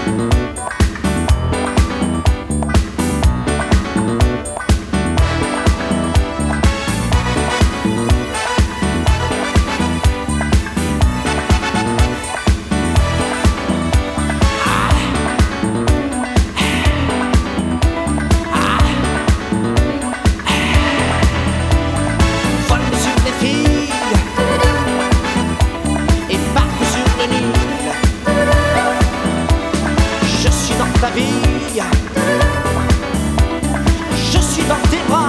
Je suis dans tes bras,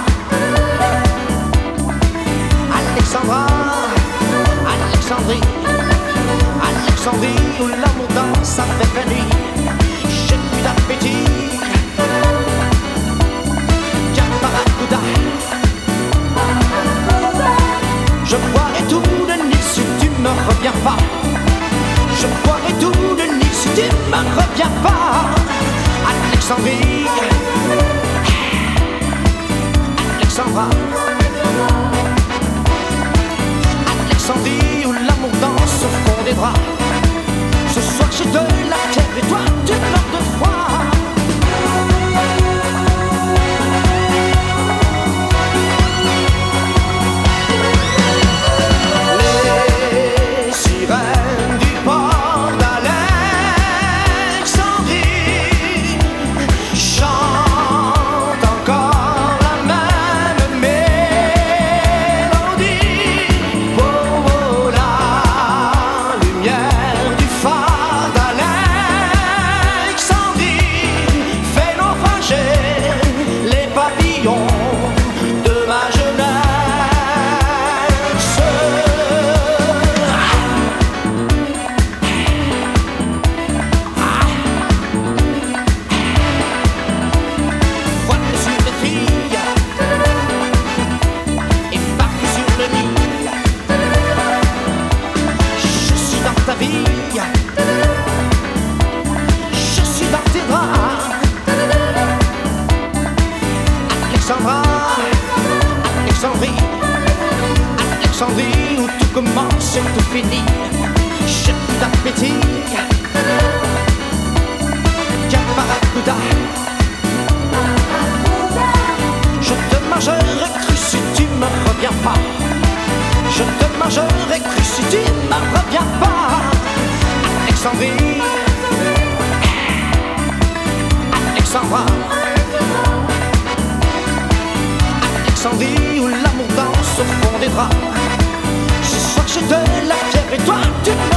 Alexandra, Alexandrie, Alexandrie où l'amour danse avec la nuit. J'ai plus d'appétit qu'un barracuda. Je boirai tout le Nil si tu ne reviens pas. Je boirai tout le Nil si tu ne reviens pas. Alexandrie, Alexandra, Alexandrie où l'amour danse au fond des draps. Ce soir j'ai de la fièvre et toi tu meurs de froid. Les sirènes du port d'Alexandrie chantent encore la même mélodie. Oh, oh, la lumière du phare d'Alexandrie fait naufrager les papillons de ma jeunesse. Voile sur les filles et parti sur le Nil. Je suis dans ta vie, je suis dans tes draps. Alexandra, Alexandrie, Alexandrie où tout commence et tout finit. J'ai plus d'appétit qu'un barracuda. Je te mangerai cru si tu me reviens pas. Je te mangerai cru si tu me reviens pas. Alexandrie, Alexandra, Alexandrie où l'amour danse au fond des draps. Ce soir j'ai de la fièvre et toi tu